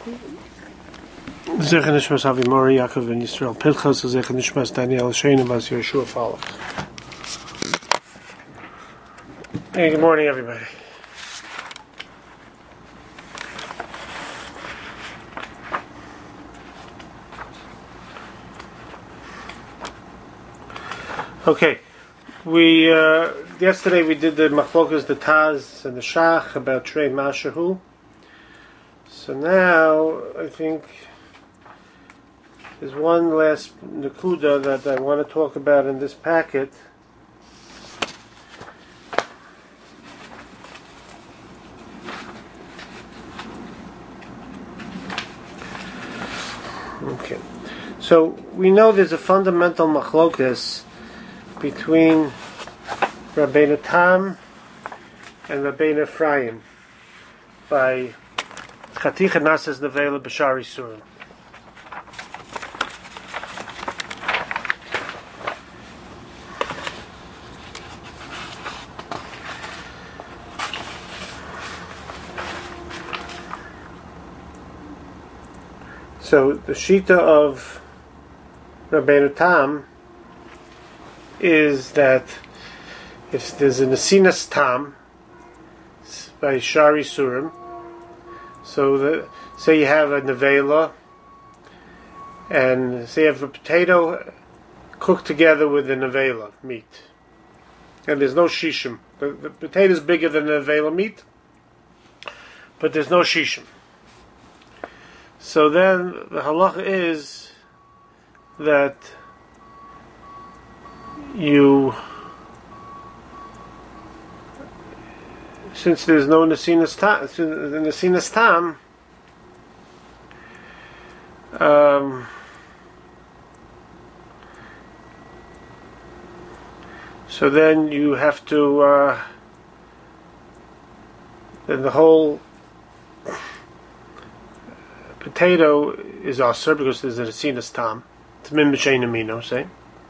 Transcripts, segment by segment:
Zecher Nishmas Avi Mori Yaakov and Yisrael Pinchas, Zecher Nishmas Daniel Shein Bas Yeshua Falach. Hey, good morning, everybody. Okay, we yesterday we did the Machlokas, the Taz, and the Shach about Trei Mashahu. So now I think there's one last Nakuda that I want to talk about in this packet. Okay, so we know there's a fundamental Machlokas between Rabbeinu Tam and Rabbeinu Ephraim by Chaticha Nasas Nevela B'Shari Surim. So the Shita of Rabbeinu Tam is that if there's a Nesinas Tam by Shari Surim, so say you have a nevela, and say you have a potato cooked together with the nevela meat, and there's no shishim. The potato is bigger than the nevela meat, but there's no shishim. So then the halacha is that since there's no Nesinas Tam, so then you have to then the whole potato is aser because there's a Nesinas Tam. It's min b'shein amino, say.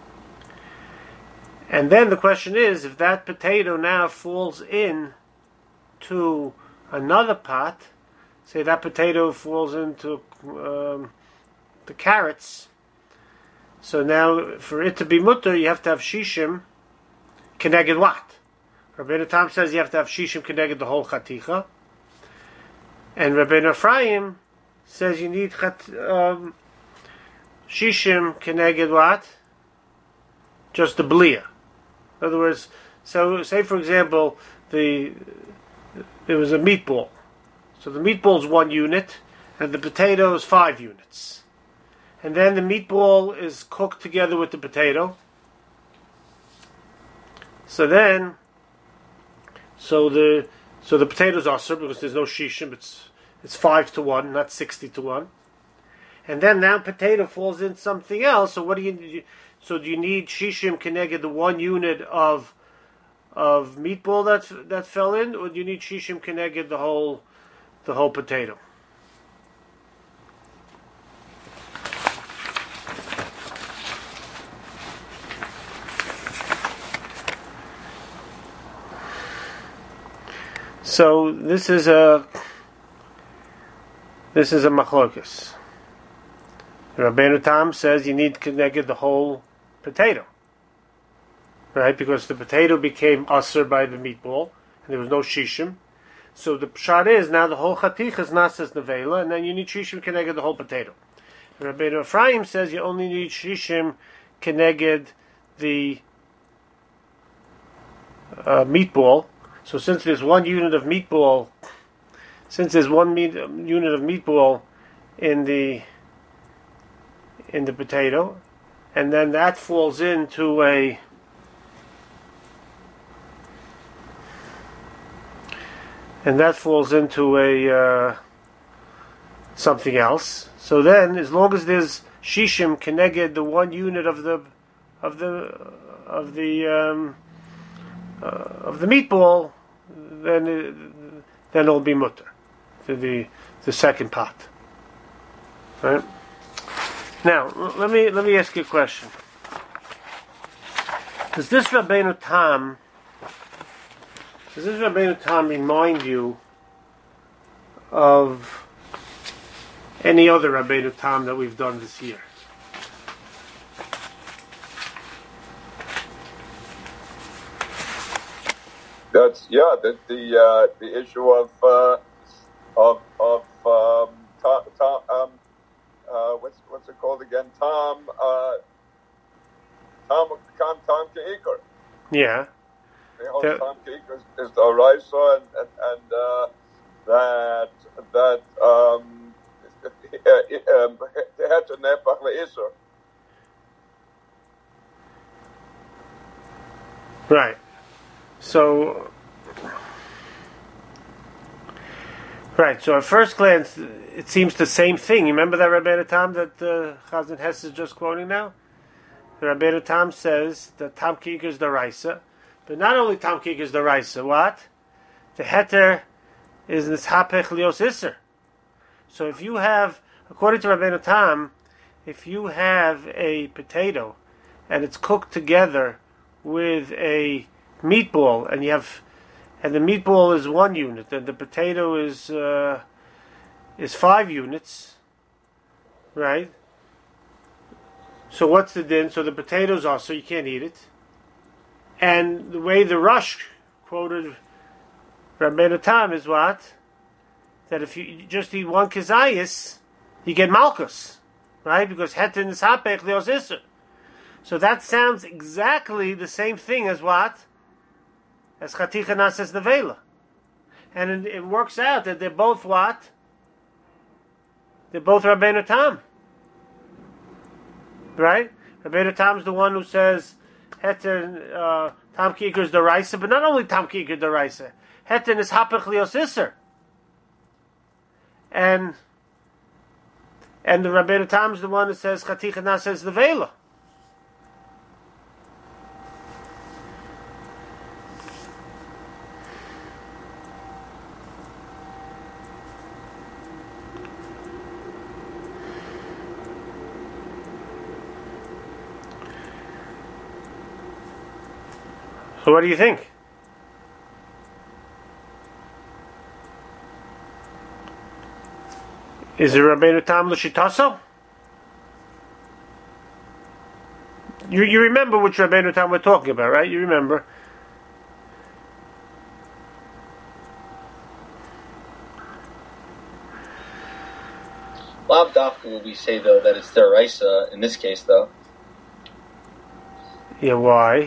And then the question is, if that potato now falls in to another pot, say that potato falls into the carrots, so now for it to be mutter, you have to have shishim keneged what? Rabbeinu Tam says you have to have shishim keneged the whole chaticha, and Rabbeinu Ephraim says you need shishim keneged what? Just the blia. In other words, so say for example, there was a meatball. So the meatball is 1 unit, and the potato is 5 units. And then the meatball is cooked together with the potato. So then, the potatoes are served because there's no shishim. It's 5-1, not 60-1. And then now potato falls in something else. So what do you? So do you need shishim keneged the 1 unit of meatball that fell in, or do you need shishim keneged the whole potato? So this is a machlokas. Rabbeinu Tam says you need keneged the whole potato, right? Because the potato became aser by the meatball, and there was no shishim. So the pshat is now the whole chatich is nasas nevela, and then you need shishim keneged the whole potato. And Rabbeinu Ephraim says you only need shishim keneged the meatball. So since there's 1 unit of meatball, unit of meatball in the potato, and then that falls into something else. So then, as long as there's shishim keneged the 1 unit of the meatball, then it'll be mutter to the second pot, right? Now, let me ask you a question. Does this Rabbeinu Tam remind you of any other Rabbeinu Tam that we've done this year. That's the issue of what's it called again? Tom Keikar. Yeah. Tom Keikar is the Raisa, and that they had to nepach leisur. Right. So, so at first glance, it seems the same thing. You remember that Rabbeinu Tam that Chazon Hess is just quoting now? The Rabbeinu Tam says that Tam Kikar is the Raisa, but not only Tam Kikar is the Raisa, what? The Heter is Nishapech Lios Isser. So if you have, according to Rabbeinu Tam, if you have a potato and it's cooked together with a meatball, and the meatball is 1 unit, and the potato is 5 units, right? So what's the din? So the potatoes are, so you can't eat it. And the way the Rush quoted Rabbeinu Tam is what? That if you just eat 1 kezayis, you get malchus, right? Because hetin is hapech leos isser. So that sounds exactly the same thing as what? As Chaticha Nases Nevela. And it works out that they're both what? They're both Rabbeinu Tam. Right? Rabbeinu Tam is the one who says Heter Tam Kikar is the Raisa, but not only Tam Kikar the Raisa. Heter is Hapech Lios Isser. And the Rabbeinu Tam is the one who says Chaticha Nases Nevela. So what do you think? Is it Rabbeinu Tam L'Shitaso? You remember which Rabbeinu Tam we're talking about, right? You remember. Lav Dafka will we say, though, that it's Deraisa in this case, though? Yeah, why?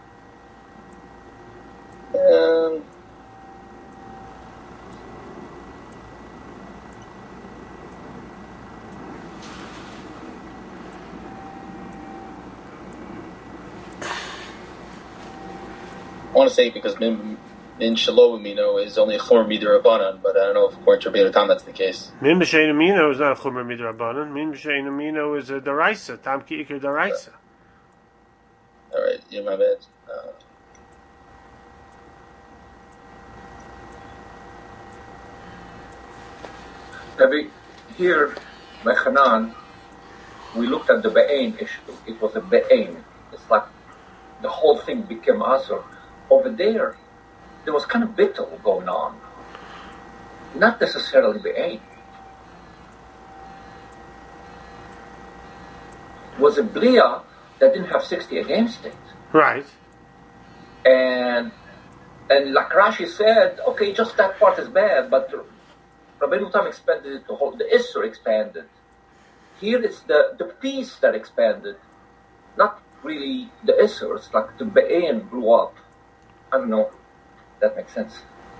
I want to say because Min Shalom Mino is only a Chomer Midrabanan, but I don't know if according to Rabbeinu Tam that's the case. Min B'Sheinu Mino is not a Chomer Midrabanan. Min B'Sheinu Mino is a Deraisa. Tam Kikar Deraisa. All right, you're my bad. Here, by Hanan, we looked at the Be'ain issue. It was a Be'ain. It's like the whole thing became Asur. Over there was kind of battle going on. Not necessarily Be'ain. It was a Blia that didn't have 60 against it. Right. And like Rashi said, okay, just that part is bad, but Rabbeinu Tam expanded it to whole. The Isser expanded. Here it's the piece that expanded, not really the Isser. It's like the Be'en blew up. I don't know. That makes sense.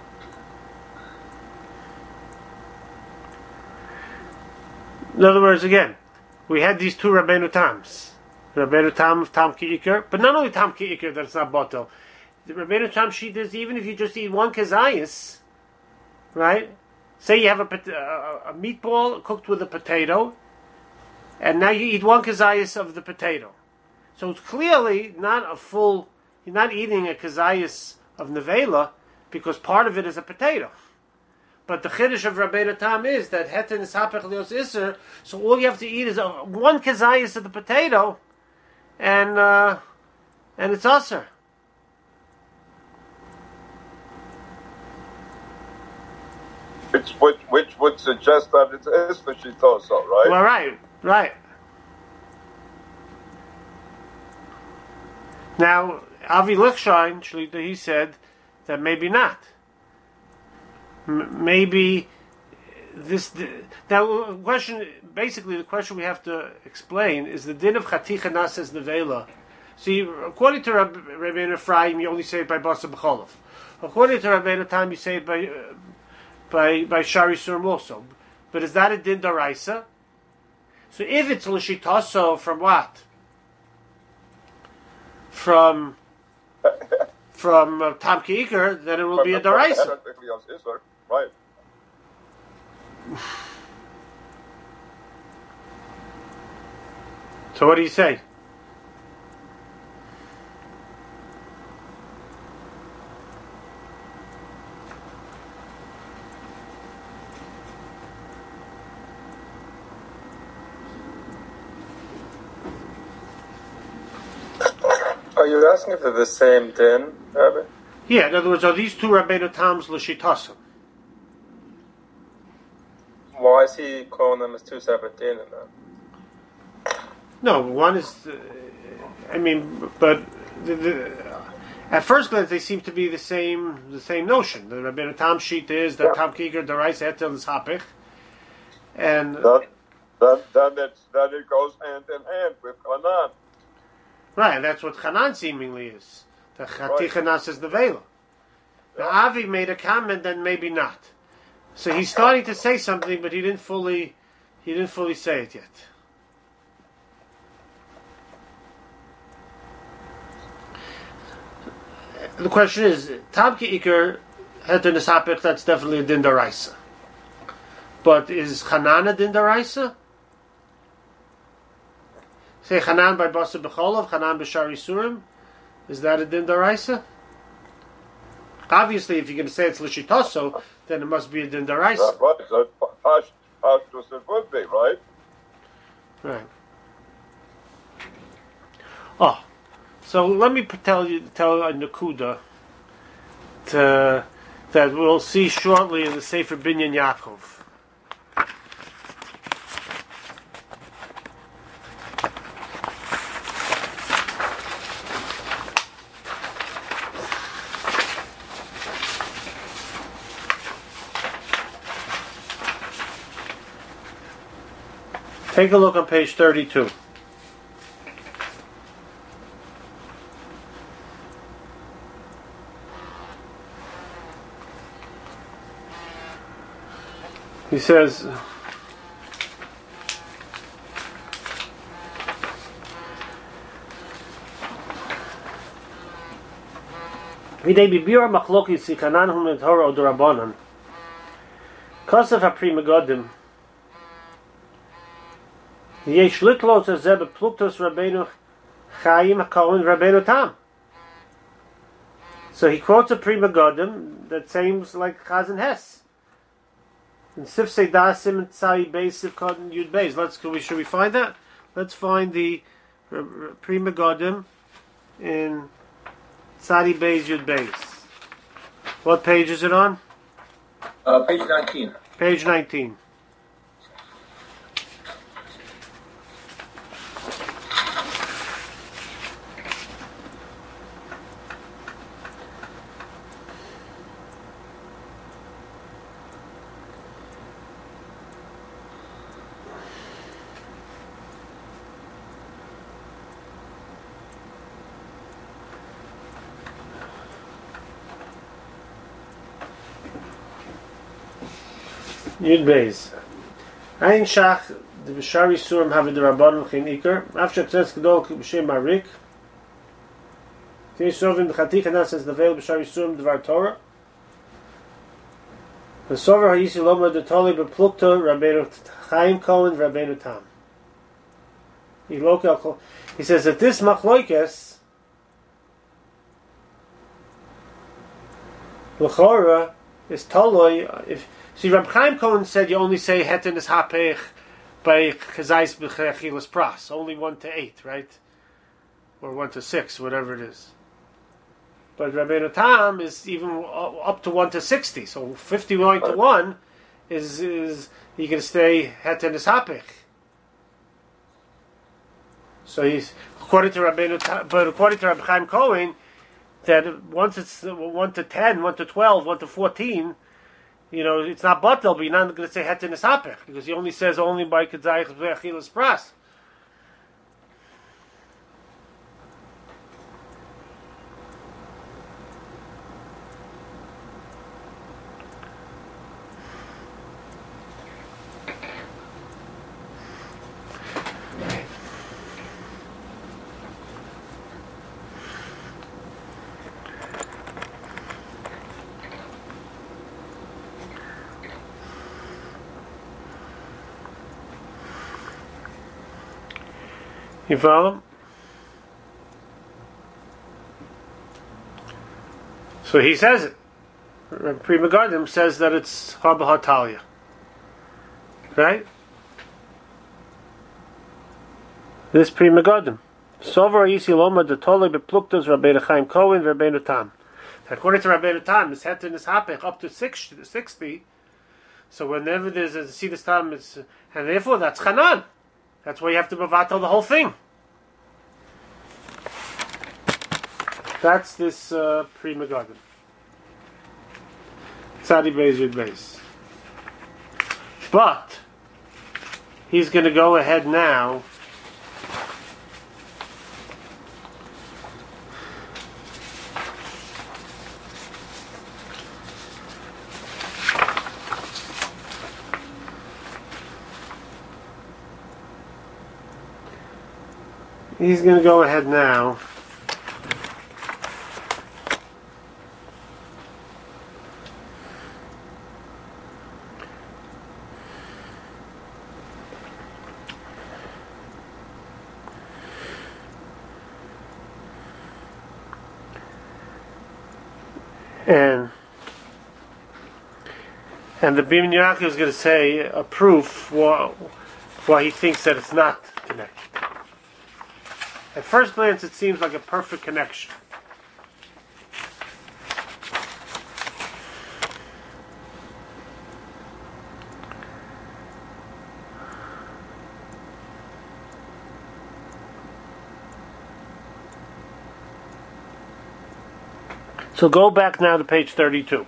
In other words, again, we had these two Rabbeinu Tams. Rabbeinu Tam of Tam Kikar, but not only Tam Kikar, that's not Batel. The Rabbeinu Tam sheet is even if you just eat 1 kezayis, right? Say you have a meatball cooked with a potato, and now you eat 1 kezayis of the potato. So it's clearly not a full, you're not eating a kezayis of nevela, because part of it is a potato. But the chiddush of Rabbeinu Tam is that heter is hapech lios iser, so all you have to eat is 1 kezayis of the potato, and it's aser. Which would suggest that it is the Shitoso, right? Well, right. Now, Avi Lichshine, Shlita, he said that maybe not. Maybe this. Now, the question we have to explain is the din of Chaticha Nases Nevela. See, according to Rabbeinu Ephraim, you only say it by Basa B'cholov. According to Rabbeinu Tam, you say it by Shari Surim also. But is that a din daraisa? So if it's l'shitaso from what? From Tam Ki'ikr, then it will be a daraisa. Right. So what do you say? Are you asking for the same din, Rabbi? Yeah, in other words, are these two Rabbeinu Tams l'shitasim? Why is he calling them as two separate din then? No, one is, but at first glance they seem to be the same notion. The Rabbeinu Tam sheet is that Tam Kiger Daraisa Etel is Hapich, and then it goes hand in hand with Hanan. Right, that's what Hanan seemingly is. The Chaticha Nas is the Vela. Now Avi made a comment, then maybe not. So he's starting to say something, but he didn't fully say it yet. The question is, Tam Ki'ikr Heter Nisapich, that's definitely a Din Daraisa. But is Hanan a Din Daraisa? Say Hanan by Basa B'cholov, Hanan b'Shari Surim. Is that a Din Daraisa? Obviously, if you're going to say it's L'shitaso, then it must be a Din Daraisa. That's right. So Pashtus it would be, right? Right. Oh, so let me tell a Nakuda that we'll see shortly in the Sefer Binyan Yaakov. Take a look on page 32. He says, Videi bibira machlokis sikanan hu metorah u'durabanan. Kosef ha'pri megodim. Yesh litlos azeh bepluktos Rabbeinu Chaim HaKohen Rabbeinu Tam. So he quotes a Pri Megadim that seems like Chazan Hess. And Sif Seidasim and Tzai Beis Sif Kodin Yud Beis. Should we find that? Let's find the Pri Megadim in Tzadi Beis Yud Beis. What page is it on? Page 19. Page 19. Yud Beis. Ein Shach the B'Shari Surim have the Rabbanon Chin Iker. After Tzes Gedol B'Shem Marik. Tei Sovim the Chaticha Nas the Veil B'Shari Surim Dvar Torah. The Sover HaYisi Loma the Toli B'Plukto Rabbeinu Chaim Cohen Rabbeinu Tam. He says that this Machloikes L'chora is Toloi if. See, Reb Chaim Cohen said you only say Hetin is Hapech by Chazais B'Chilas Pras, only 1 to 8, right? Or 1 to 6, whatever it is. But Rabbeinu Tam is even up to 1 to 60, so 50 going to 1 is you can stay heter nishapich. So he's according to Rabbi Chaim Cohen, that once it's 1 to 10, 1 to 12, 1 to 14, it's not batel, but you're not going to say heter nishapich because he only says only by kedayich ve'achilas pras. You follow? So he says it. Pri Megadim says that it's Haba Hatalia. Right? This Pri Megadim. Sovar Yisi Loma de Tole Bepluktas Rabbeinu Chaim Cohen Rabbeinu Tam. According to Rabbeinu Tam, it's heter nishapich up to 60. So whenever there's a Sidus Tam, and therefore that's Chanan. That's why you have to mevatel the whole thing. That's this Pri Megadim. Tzadi Beis Yud Beis. But he's going to go ahead now. He's going to go ahead now. And the Bimini Yaakov is going to say a proof why he thinks that it's not connected. At first glance, it seems like a perfect connection. So go back now to page 32.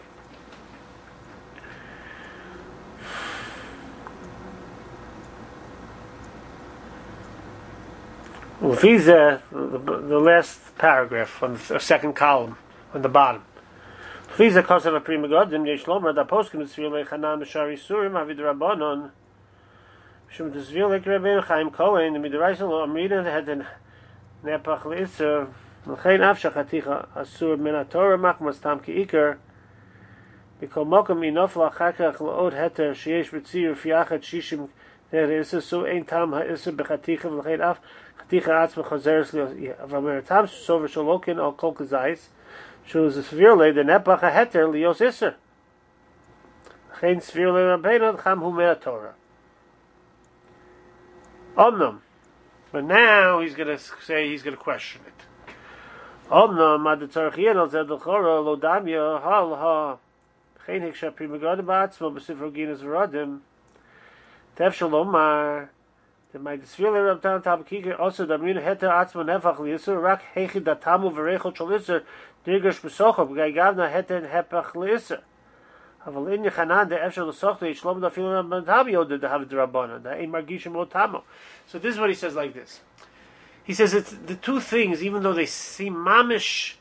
The last paragraph on the second column on the bottom. Visa kosav Pri Megadim yesh lomer da poskim tzvil lechanan b'shari surim avid rabbanon shum tzvil lek Rabbeinu Chaim Cohen midrashel amrina had nepach leiser l'chein af shachaticha asur min haTorah machmas tam ki'iker b'kol mokum inofla achakach l'od heter sheyesh b'tzir fiachat shishim der is so ein tam ha'isur b'chaticha l'chein af chaticha atzma chazeres v'amer tam sover shalokin al kol kazayis shows the severe lay the nepach heter lios iser l'chein severe lay Rabbeinu cham hu min haTorah omnam. But now he's going to say he's going to question it. Omnam ad tzarchian al zed l'chora lo damya hal ha chen hiksha Pri Megadim ba'atzmo b'sifro ginas v'radim tev shalomar the my desfile Rab Tan Tabakika also damrin heter atzmo nefach liisur rak heichid datamu v'reichot shalisur dirgash b'socho b'gai gavna heter hepach liisur aval in yechanan de efshel l'sochto yishlom da filu Rab Tam yoded de hav d'rabbanon da ein margishim otamo. So this is what he says like this. He says it's the two things, even though they seem mamish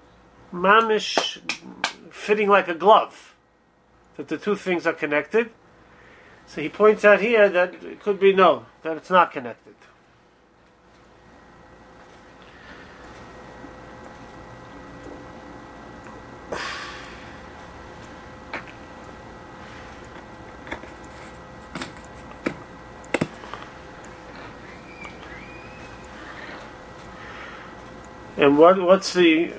fitting like a glove, that the two things are connected. So he points out here that it could be no, that it's not connected. And what's the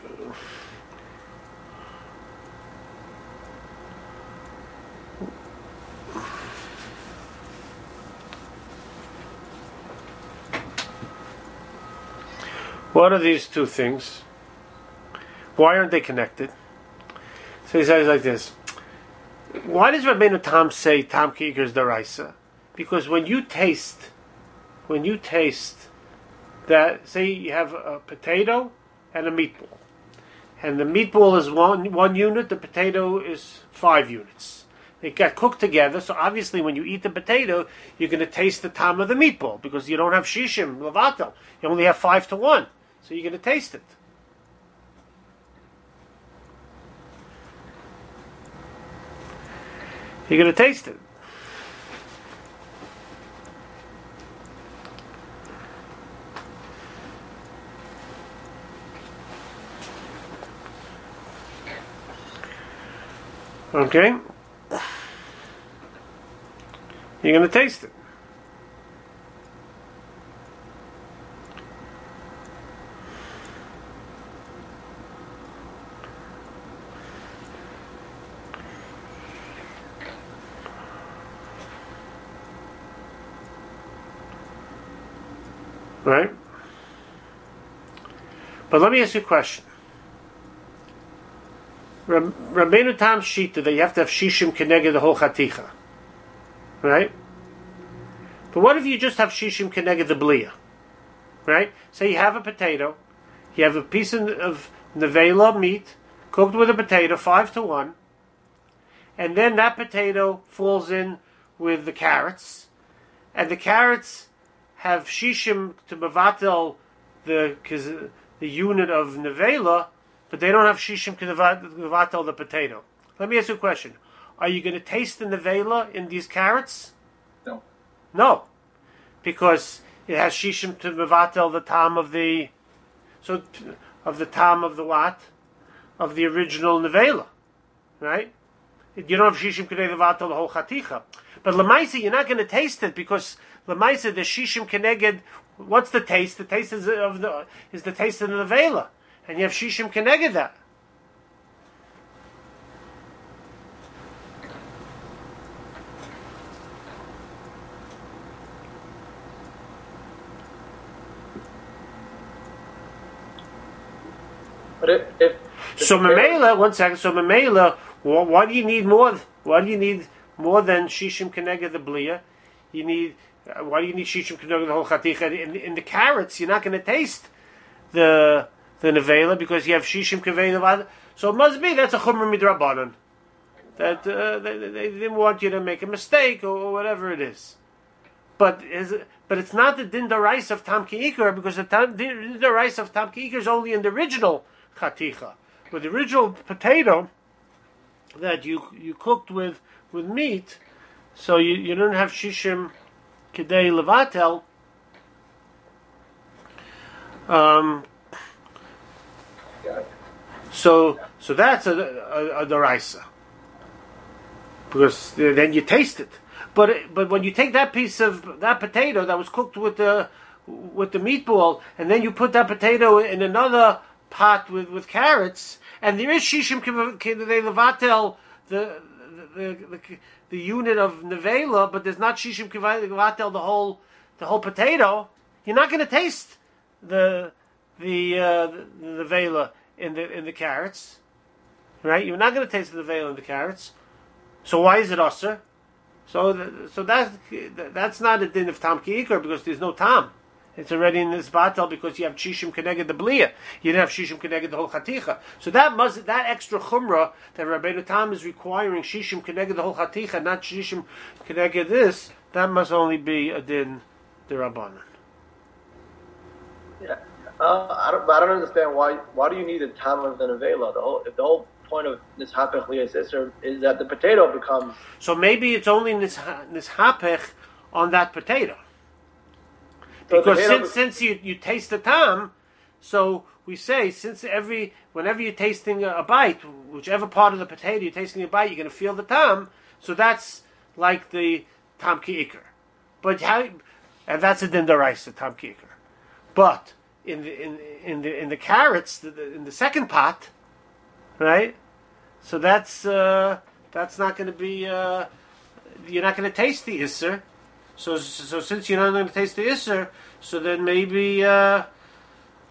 what are these two things? Why aren't they connected? So he says like this. Why does Rabbeinu Tam say Tam Ki'ikr is Daraisa? Because when you taste that, say you have a potato and a meatball, and the meatball is one unit, the potato is 5 units. They got cooked together, so obviously when you eat the potato, you're going to taste the tam of the meatball, because you don't have shishim, levatel. You only have 5-1, so you're going to taste it. You're going to taste it. Okay? You're going to taste it. Right? But let me ask you a question. Rabbeinu Tam Shita that you have to have shishim keneged the whole chaticha, right? But what if you just have shishim keneged the bliya, right? Say you have a potato, you have a piece of nevela meat cooked with a potato 5-1, and then that potato falls in with the carrots, and the carrots have shishim to mevatel the unit of nevela. But they don't have shishim kevatel the potato. Let me ask you a question. Are you going to taste the nevela in these carrots? No. No. Because it has shishim to mevatel the tam of the... So, of the tam of the what? Of the original nevela. Right? You don't have shishim kevatel the whole chaticha. But lemaisa, you're not going to taste it because lemaisa, the shishim keneged... What's the taste? The taste is the taste of the nevela. And you have shishim keneged that. But if so memela, 1 second. So memela, why do you need more? Why do you need more than shishim keneged the bliya? You need. Why do you need shishim keneged the whole chaticha? In the carrots, you're not going to taste the nevela because you have shishim kevei. So it must be that's a chumra midrabanan. That they didn't want you to make a mistake or whatever it is. But it's not the din daraisa of tam ki'ikar because the din daraisa of tam ki'ikar is only in the original chaticha. With the original potato that you cooked with meat, so you don't have shishim kedei levatel. So that's a daraisa because then you taste it. But when you take that piece of that potato that was cooked with the meatball, and then you put that potato in another pot with carrots, and there is shishim levatel the unit of nevela, but there's not shishim levatel the whole potato. You're not going to taste the nevela in the carrots, right? You're not going to taste the veil in the carrots. So why is it usher? So that's not a din of tam ki'ikar because there's no tam. It's already in this batel because you have shishim keneged the bliya. You didn't have shishim keneged the whole chaticha. So that extra chumrah that Rabbeinu Tam is requiring shishim keneged the whole chaticha, not shishim keneged this. That must only be a din derabanan. Yeah. I don't understand why do you need a tam of the nevela? The whole point of this hapech liyas iser is that the potato becomes. So maybe it's only this hapech on that potato. So because since you taste the tam, so we say whenever you're tasting a bite, whichever part of the potato you're tasting a bite, you're going to feel the tam. So that's like the tam ki'ikar. And that's a din daraisa tam ki'ikar. But in the carrots, in the second pot, right? So that's not going to be. You're not going to taste the isser. So since you're not going to taste the isser, so then maybe that's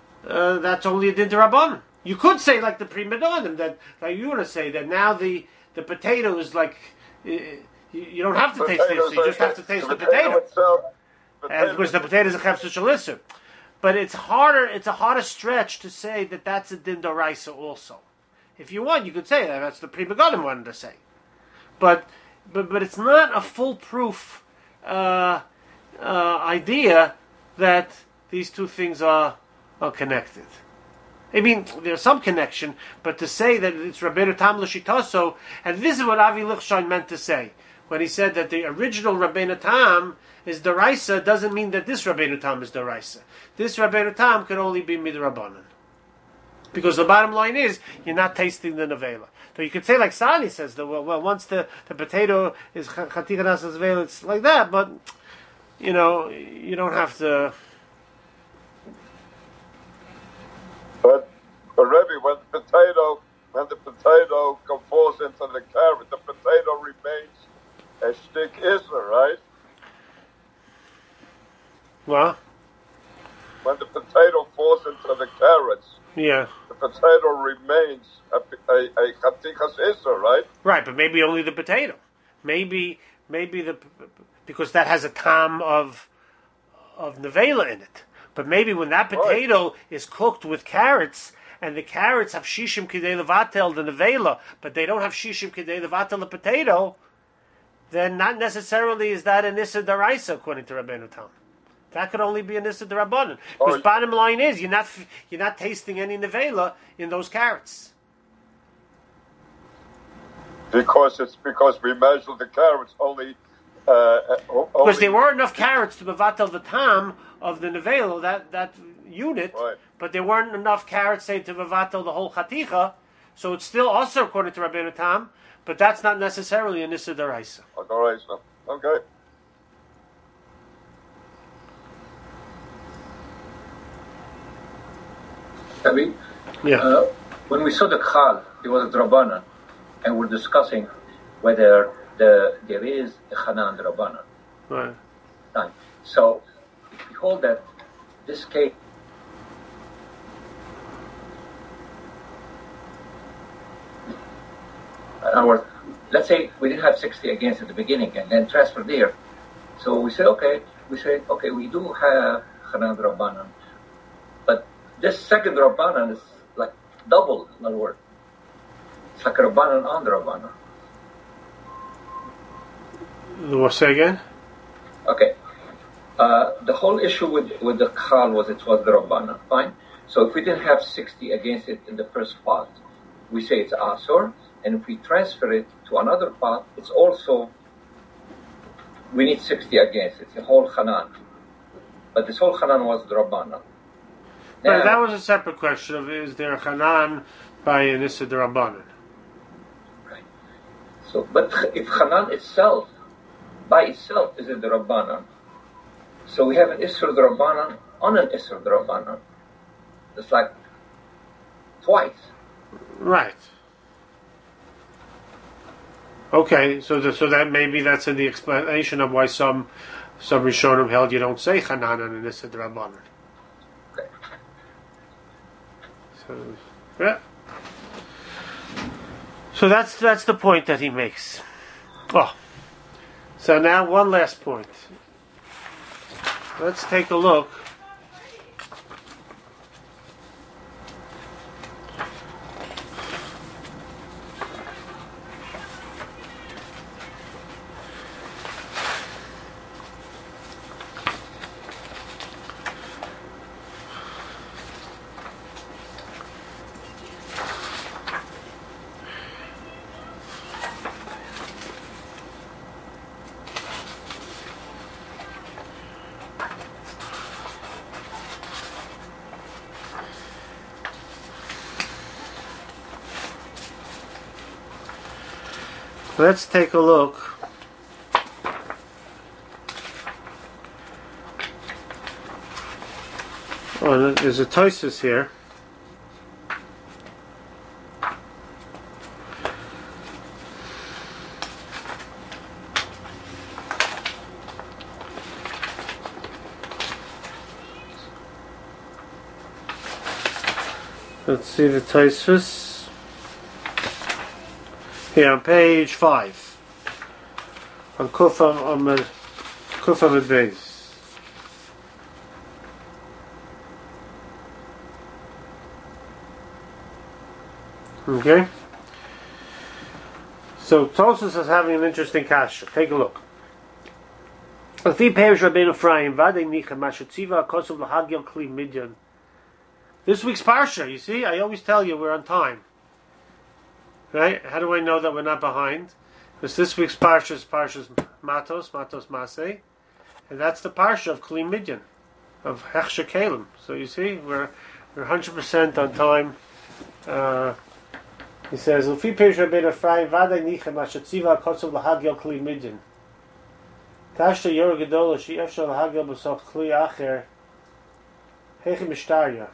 only a din rabbanan. You could say like the Pri Medonim that you want to say that now the the potato is like you don't have to taste Potatoes this. You just have to taste the potato potato. itself. And because the potato is a chefs shalisser. But it's harder. It's a harder stretch to say that that's a din d'oraisa also. If you want, you could say that. That's the Pri Megadim wanted to say. But it's not a foolproof idea that these two things are connected. I mean, there's some connection, but to say that it's Rabbeinu Tam L'Shitaso, and this is what Avi Lichshon meant to say when he said that the original Rabbeinu Tam is Daraisa, doesn't mean that this Rabbeinu Tam is Daraisa. This Rabbeinu Tam can only be Midrabanan. Because the bottom line is, you're not tasting the nevela. So you could say like Sani says, well, once the potato is Chatichanas nevela, it's like that, but, you don't have to... But Rebbe, when the potato falls into the carrot, the potato remains a shtik isra, right? Well? When the potato falls into the carrots, Yeah. the potato remains a chatichas isra, right? Right, but maybe only the potato. Maybe because that has a tam of nevela in it. But maybe when that potato is cooked with carrots, and the carrots have shishim kidei levatel the nevela, but they don't have shishim kidei levatel the potato, then not necessarily is that an issa daraisa according to Rabbeinu Tam. That could only be an issa darabanan. Because bottom line is you're not tasting any nevela in those carrots. Because we measure the carrots only. Because there weren't enough carrots to bevatel the tam of the nevela, that unit, right. But there weren't enough carrots, say, to bevatel the whole chaticha, so it's still also according to Rabbeinu Tam, but that's not necessarily an issa daraisa. Okay. Rabbi, Yeah. when we saw the Chal, it was a Drabanan, and we're discussing whether there is a Chanan Drabanan. Right. Fine. So, if we hold that this case, in other words, let's say we didn't have 60 against at the beginning and then transferred there. So we say, okay, we do have Chanan Drabanan, but this second Rabbanan is like double, in other words. It's like a Rabbanan on the Rabbanan. What, say again? Okay. The whole issue with the Chal was it was the Rabbanan. Fine. So if we didn't have 60 against it in the first part, we say it's Asur, and if we transfer it to another part, it's also, we need 60 against it. It's a whole Chanan. But this whole Chanan was the Rabbanan. Right, that was a separate question of is there a Chanan by an Issa D'Rabbanan? Right. So, but if Chanan itself, by itself, is a D'Rabbanan, so we have an Isser D'Rabbanan on an Isser D'Rabbanan. It's like twice. Right. Okay, so that maybe that's in the explanation of why some Rishonim held you don't say Chanan and an Issa D'Rabbanan. Okay. So that's the point that he makes. Oh, so now one last point. Let's take a look. Let's take a look. Oh, there's a Tosfos here. Let's see the Tosfos. Here on page 5. On Kufa Amid Beis. Okay? So Tosfos is having an interesting kasha. Take a look. This week's parsha, you see, I always tell you we're on time. Right? How do I know that we're not behind? Because this week's parsha is Parshas Matos Maseh, and that's the parsha of Kli Midyan, of Hechsher Kalim. So you see, we're 100% on time. He says, "Ufi Perish Rabbeinu Ephraim Vaday Nichem Ashetziva Kotzav Lahagel Kli Midyan." Tashta Yor Gedola Shi Efshal Lahagel B'Soch Kli Acher Hechi Mishtarya.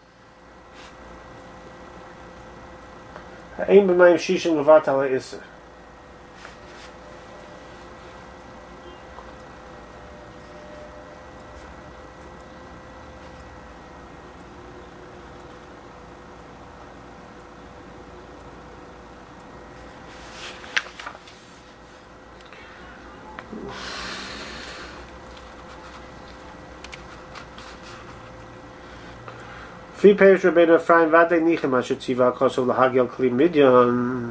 Ha'im B'Mayim Shishim Levat Ala Isser. Fi Perish Rabbeinu Ephraim Vaday Nichem Ashetziva Kosov Lahagel Kli Midyan.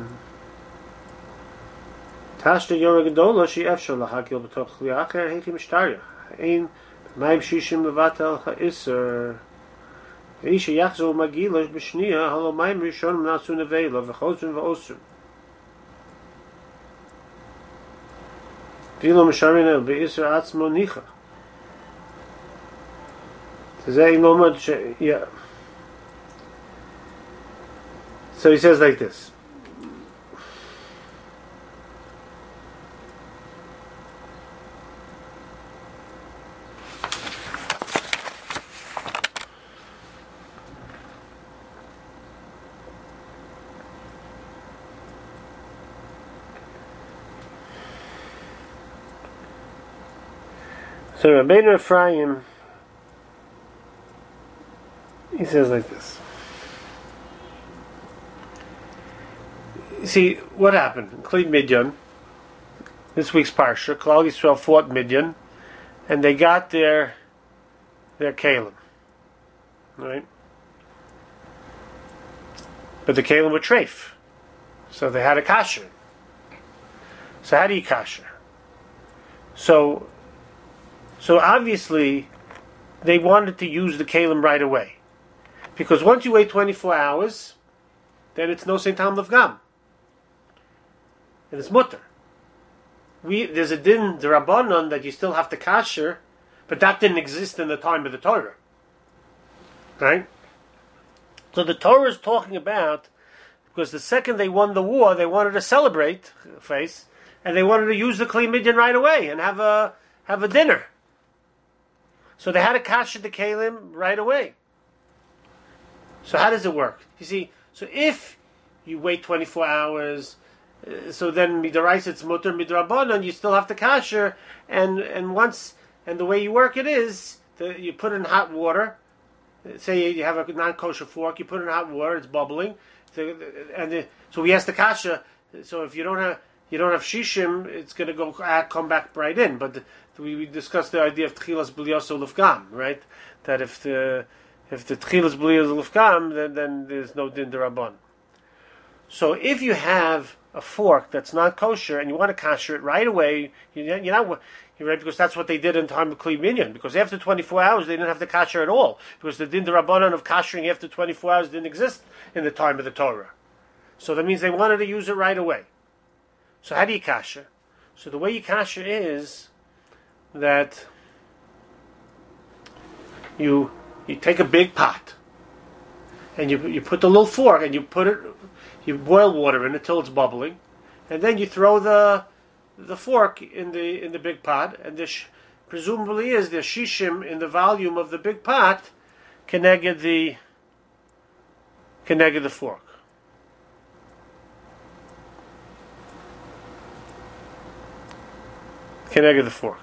Tashta Yor Gedola Shi Efshal Lahagel B'Toch Kli Acher Hechi Mishtarya. Ein Mayim Shishim Levatel HaIsser. Ve'isha Yachzor Magilosh B'Shniya Halo Mayim Rishonim Nasu Nevela V'Chozun V'Osrim. V'ilo Misharin El B'Isser Atzmo Nicha. So he says like this. So Rabbeinu Ephraim, he says like this. See, what happened? Kli Midyan, this week's Parsha, Klal Yisrael fought Midyan, and they got their Kalim. Right? But the Kalim were treif. So they had a kasher. So how do you kasher? So obviously, they wanted to use the Kalim right away. Because once you wait 24 hours, then it's no Saint Tam Levgam. And it's mutter. There's a din, the Rabbanon, that you still have to kasher, but that didn't exist in the time of the Torah. Right? So the Torah is talking about, because the second they won the war, they wanted to celebrate, and they wanted to use the Kli Midyan right away and have a dinner. So they had to kasher the Kalim right away. So how does it work? You see, so if you wait 24 hours, so then midarais it's mutter, midrabanan you still have to kasher, and the way you work it is you put it in hot water. Say you have a non-kosher fork, you put it in hot water, it's bubbling, so we ask the kasher. So if you don't have shishim, it's going to come back right in. But we discussed the idea of tchilas b'lios ulufgam, right? That if the tchilas b'lios ulufgam, then there's no din derabban. So if you have a fork that's not kosher and you want to kasher it right away, you're right, because that's what they did in time of Kli Midyan. Because after 24 hours they didn't have to kasher at all, because the din derabbanan of kashering after 24 hours didn't exist in the time of the Torah. So that means they wanted to use it right away. So how do you kasher? So the way you kasher is that you take a big pot and you put the little fork and you boil water in it till it's bubbling, and then you throw the fork in the big pot, and presumably is the shishim in the volume of the big pot connected the fork. Connected the fork.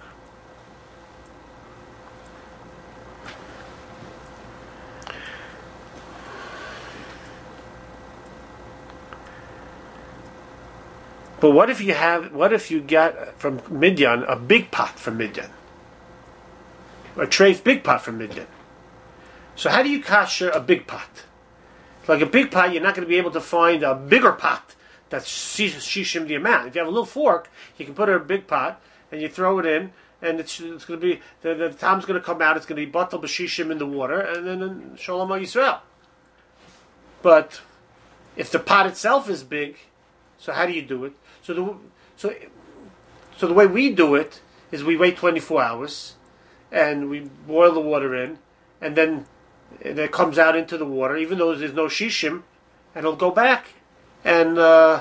But what if you get from Midyan a big pot from Midyan? A treif big pot from Midyan. So how do you kasher a big pot? Like a big pot, you're not going to be able to find a bigger pot that's shishim the amount. If you have a little fork, you can put it in a big pot and you throw it in, and it's going to be the tom's going to come out. It's going to be batal b'shishim in the water, and then shalom Yisrael. But if the pot itself is big, so how do you do it? So the way we do it is we wait 24 hours, and we boil the water in, and then it comes out into the water, even though there's no shishim, and it'll go back, and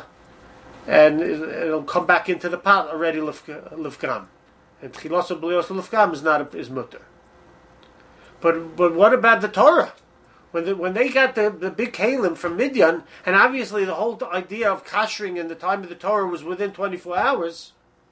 it'll come back into the pot already lifgam. And chiloso b'lios lifgam is mutter. But what about the Torah? When they got the big kalim from Midyan, and obviously the whole idea of kashering in the time of the Torah was within 24 hours.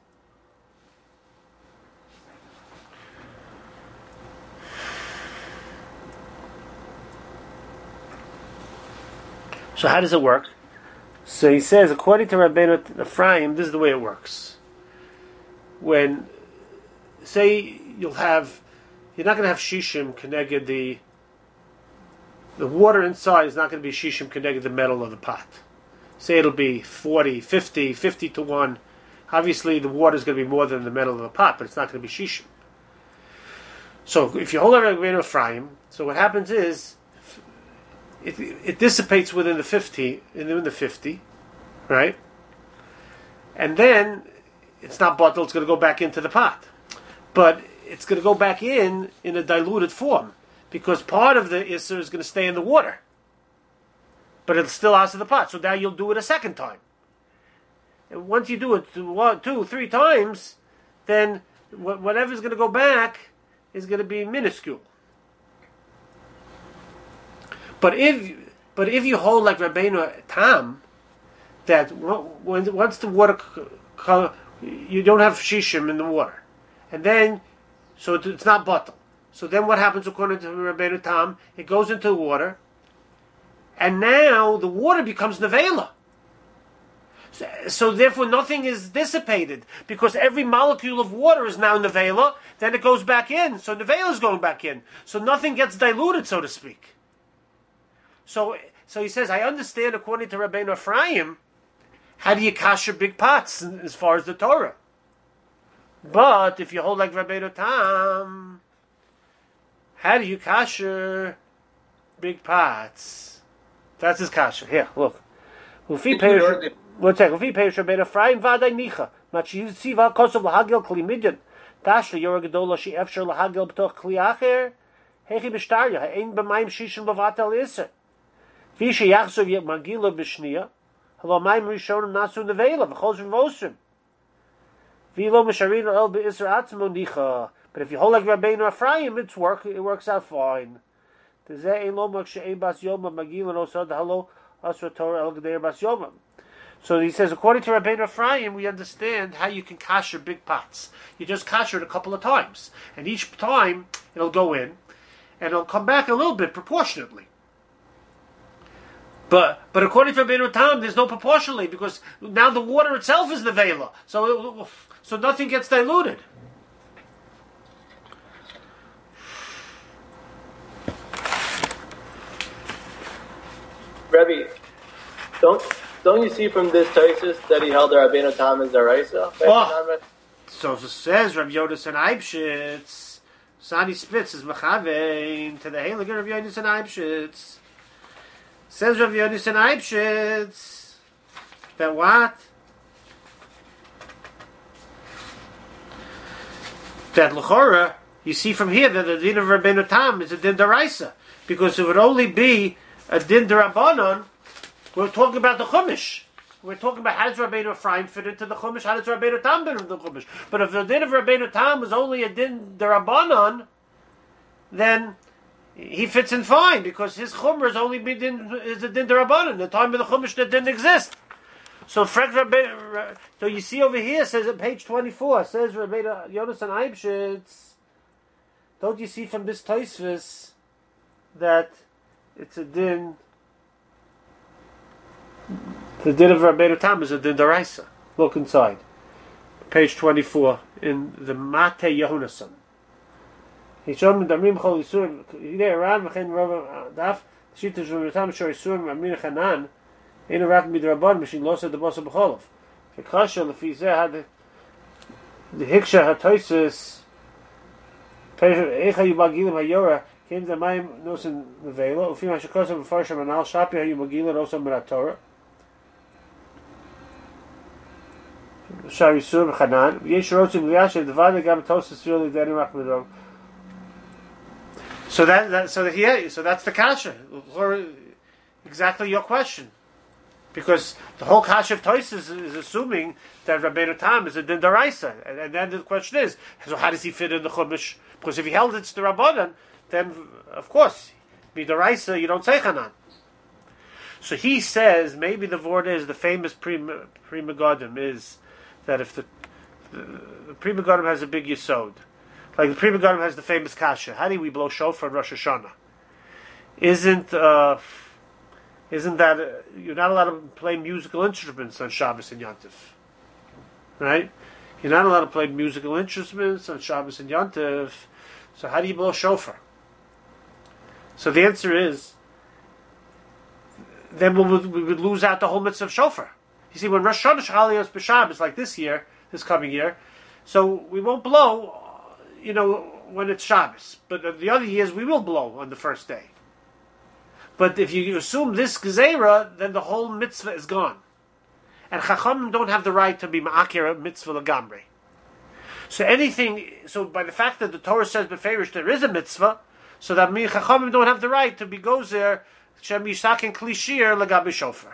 So how does it work? So he says, according to Rabbeinu Ephraim, this is the way it works. When, say, you're not going to have shishim connected the water inside is not going to be shishim connected the metal of the pot. Say it'll be 40, 50, 50 to 1. Obviously the water is going to be more than the metal of the pot, but it's not going to be shishim. So if you hold on Rabbeinu Ephraim, so what happens is, it dissipates within the 50, right? And then it's not bottled, it's going to go back into the pot. But it's going to go back in a diluted form, because part of the Isser is going to stay in the water. But it's still out of the pot. So now you'll do it a second time. And once you do it 1, 2, 3 times, then whatever's going to go back is going to be minuscule. But if you hold like Rabbeinu Tam, that once the water you don't have shishim in the water, and then so it's not bottle. So then what happens according to Rabbeinu Tam? It goes into the water, and now the water becomes nevela. So therefore nothing is dissipated, because every molecule of water is now nevela. Then it goes back in. So nevela is going back in. So nothing gets diluted, so to speak. So he says, I understand according to Rabbeinu Ephraim, how do you kasher big pots as far as the Torah? But if you hold like Rabbeinu Tam, how do you kasher big pots? That's his kasher. Here, look. Ufi peirush Rabbeinu Ephraim vaday nicha. Machi yitziva kosov lahagel kli midyan. Dashli yorah gedola she efshar lahagel b'toch kli acher. Hechi b'shtarya ha'ein b'mayim shishim b'vatel iser. Visha yachsov yet magila b'shniya. Halo mayim rishonim nasu nevela v'chol v'vosrim. V'lo misharin el b'iser atzmo nicha. But if you hold like Rabbeinu Ephraim, it works out fine. Tezeh ein lo mak she'ein bas yoma magila no sod halo asra Torah el g'deir bas yoma. So he says, according to Rabbeinu Ephraim, we understand how you can kasher big pots. You just kasher it a couple of times, and each time it'll go in, and it'll come back a little bit proportionately. But according to Rabbeinu Tam, there's no proportionally, because now the water itself is the vela, so nothing gets diluted. Rebbe, don't you see from this Taisus that he held the Rabbeinu Tam as Daraisa? So it says Rabbi Yonasan Eibshitz, Sani Spitz is Mechavein to the Heilige Rabbi Yonasan Eibshitz. Says Rabbi Yonasan Eibshitz that what? That L'chora, you see from here that the din of Rabbeinu Tam is a din Daraisa, because it would only be a din Darabanan. We're talking about the Chumash. We're talking about how does Rabbeinu Ephraim fit into the Chumash, how does Rabbeinu Tam fit into the Chumash. But if the din of Rabbeinu Tam was only a din Darabanan, then he fits in fine, because his Chumrah is only is a din Darabanan. The time of the Chumash that didn't exist. So you see over here, says at page 24, says Rabbeinu Yonasan Eibshitz, don't you see from this Tosfos that it's a din? The din of Rabbeinu Tam is a din daraisa. Look inside. Page 24 in the Mate Yonason. He showed me Damrim Chol Yisurim. Yidei Aran v'chein Rav Daf. Shita Shulmitam Shor Yisurim Amir Chanan. Ein Arat Midrabban Mishin Losa Debosa B'cholov. V'kasha Lefi Zeh had the Hiksha HaToises Eicha Yubagilim HaYora came to Mayim Nosen Nevela Ufim HaShakosa V'farsham Anal Shapi HaYubagilim Nosen Meratora Shari Sur Chanan Yeshirotzim Liashev Devada Gam Tosis Really Deni Machmedov. So that's the kasha. Exactly your question, because the whole kasha of Tosis is assuming that Rabbeinu Tam is a din daraisa, and then the question is, so how does he fit in the chumash? Because if he held it's the Rabbanan, then of course, be daraisa you don't say Chanan. So he says maybe the word is the famous Pri Megadim is that if the Pri Megadim has a big yesod. Like the Pri Megadim has the famous kasha. How do we blow shofar in Rosh Hashanah? Isn't that you're not allowed to play musical instruments on Shabbos and Yontif, right? You're not allowed to play musical instruments on Shabbos and Yontif. So how do you blow shofar? So the answer is, then we would lose out the whole mitzvah of shofar. You see, when Rosh Hashanah Shechaliyos b'Shabbos, like this coming year, so we won't blow. When it's Shabbos. But the other years we will blow on the first day. But if you assume this Gezerah, then the whole mitzvah is gone. And Chachamim don't have the right to be Ma'akir mitzvah Lagamri. So by the fact that the Torah says Beferish there is a mitzvah, so that me Chachamim don't have the right to be Gozer, Shem Yishak and Klishir Lagabi Shofar.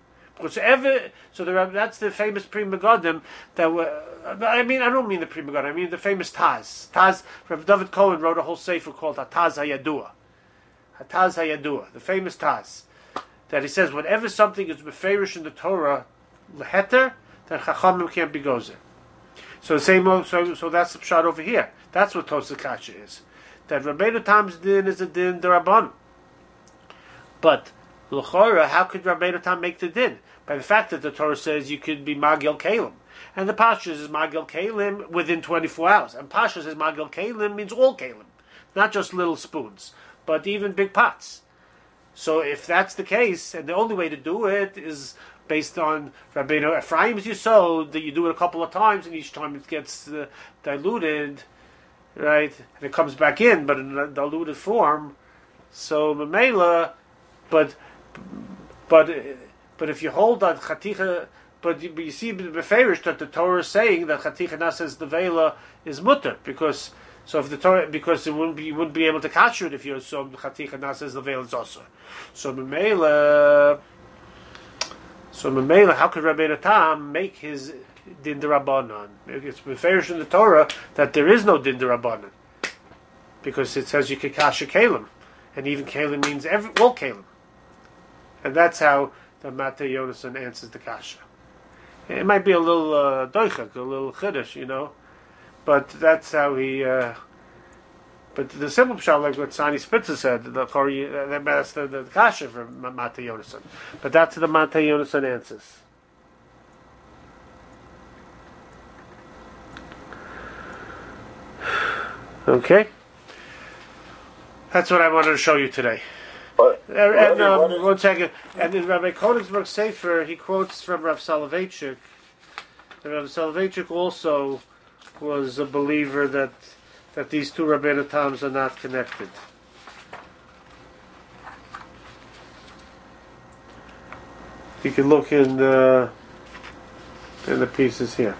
That's the famous Pri Megadim that I don't mean the Pri Megadim, I mean the famous Taz. Rav David Cohen wrote a whole sefer called Hataz HaYadua. Hataz HaYadua, the famous Taz. That he says whenever something is beferish in the Torah, leheter, then Chachamim can't be gozer. So that's the pshat over here. That's what Tosas Kasha is. That Rabbeinu Tam's din is a din d'Rabbanan. But l'chora, how could Rabbeinu Tam make the din? By the fact that the Torah says you could be Magil Kalim. And the Pasha is Magil Kalim within 24 hours. And Pasha says Magil Kalim means all Kalim. Not just little spoons, but even big pots. So if that's the case, and the only way to do it is based on Rabbeinu Ephraim's Yisod, that you do it a couple of times, and each time it gets diluted, right? And it comes back in, but in a diluted form. So Mamela, but if you hold that Chaticha, but you see beferish that the Torah is saying that Chaticha Nasas Nevela is mutter, because you wouldn't be able to catch it if you assume Chaticha Nasas Nevela is also. So Mamela, how could Rabbeinu Tam make his din d'Rabbanan? It's beferish in the Torah that there is no din d'Rabbanan, because it says you can kasha kalim, and even kalim means all kalim, and that's how the Mate Yonason answers the kasha. It might be a little doichak, a little chiddush, but that's how he. But the simple pshat, like what Sani Spitzer said, that's the kasha for Mate Yonason. But that's the Mate Yonason answers. Okay, that's what I wanted to show you today. One second. And in Rabbi Konigsberg's Sefer, he quotes from Rav Soloveitchik. And Rav Soloveitchik also was a believer that these two Rabbeinu Tams are not connected. You can look in the pieces here.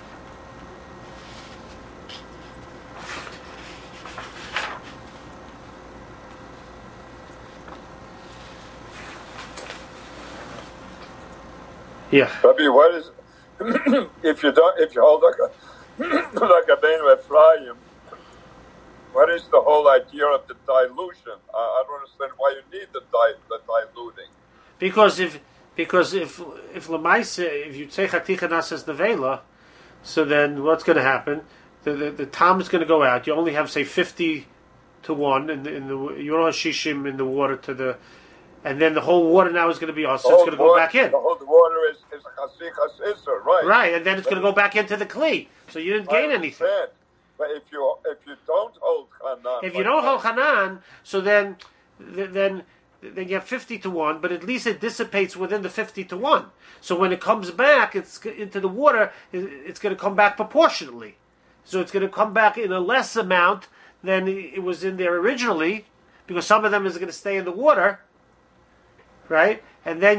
Yeah. Rabbi, what is if you hold like a Beinu Ephraim? What is the whole idea of the dilution? I don't understand why you need the diluting. Because if Lamaisa, if you say Chaticha Nasas Nevela, so then what's going to happen? The tam is going to go out. You only have say 50 to 1 in the you don't have shishim in the water to the and then the whole water now is going to be also it's going to go back in. The whole water is a chasichas isser, right? Right, and then it's going to go back into the kli. So you didn't gain anything. But if you don't hold Hanan, if you don't hold Hanan, so then you have 50-1, but at least it dissipates within the 50-1. So when it comes back, it's into the water. It's going to come back proportionately. So it's going to come back in a less amount than it was in there originally, because some of them is going to stay in the water, right? And then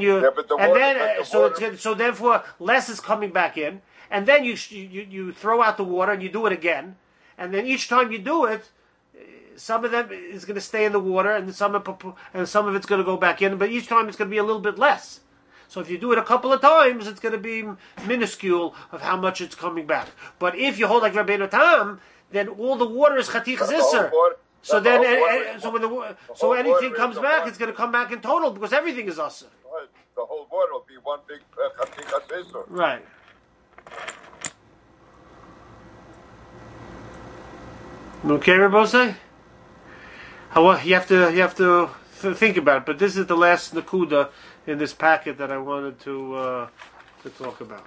so therefore less is coming back in, and then you throw out the water and you do it again, and then each time you do it, some of them is going to stay in the water, and some of it's going to go back in, but each time it's going to be a little bit less. So if you do it a couple of times, it's going to be minuscule of how much it's coming back. But if you hold like Rabbeinu Tam, then all the water is chatichas isser. So then, so anything comes back, it's going to come back in total because everything is usser. Right. The whole water will be one big chatichas isser. Right. Okay, Rabosai? You have to think about it, but this is the last nakuda in this packet that I wanted to talk about.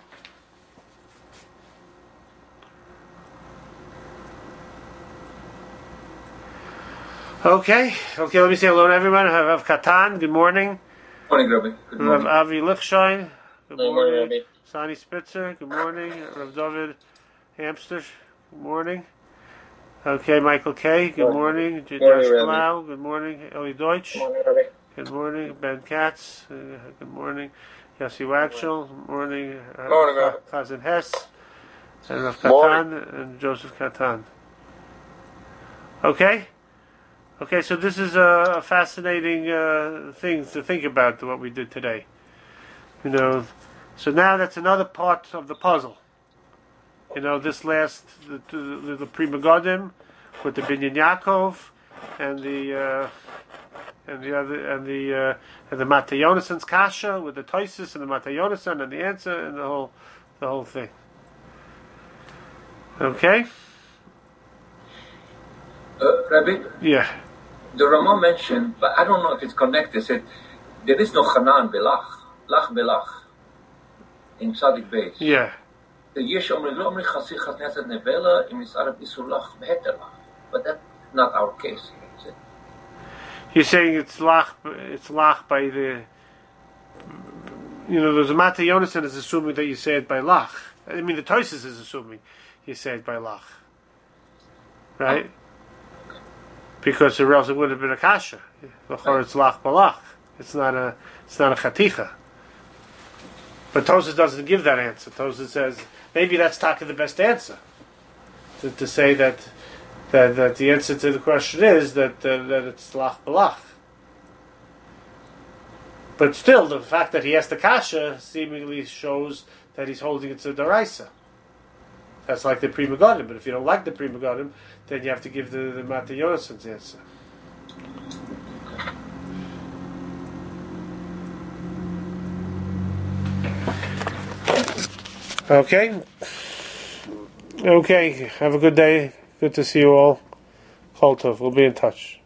Okay, let me say hello to everyone. I have Katan, good morning. Morning, Rabbi. Good morning. Rav Avi Lichstein, good morning. Rabbi. Sani Spitzer, good morning. Rav David Hamster, good morning. Okay, Michael K, good morning. Josh Blau, good morning. Eli Deutsch, good morning. Ben Katz, good morning. Yossi Waxel, good morning. Chazan Hess, and Rav Katan, and Joseph Katan. Okay, so this is a fascinating thing to think about, what we did today. So now that's another part of the puzzle. This last the Pri Megadim with the Binyan Yaakov and the Matei Yonason's kasha with the Toisus and the Matei Yonason and the answer and the whole thing. Okay. Rabbi. Yeah. The Rama mentioned, but I don't know if it's connected. Said there is no Hanan belach, lach belach in Tzadik Beis. Yeah. But that's not our case. You're saying it's lach by the. There's a Matei Yonason is assuming that you say it by lach. I mean, the Toisus is assuming you say it by lach, right? Because or else it would have been a kasha. Or it's lach balach. It's not a chaticha. But Tosus doesn't give that answer. Tosus says maybe that's taka the best answer. To say that the answer to the question is that it's lach balach. But still, the fact that he asked the kasha seemingly shows that he's holding it to daraisa. That's like the Pri Megadim. But if you don't like the Pri Megadim, then you have to give the Matei Yonason's answer. Okay. Have a good day. Good to see you all. Kol tov. We'll be in touch.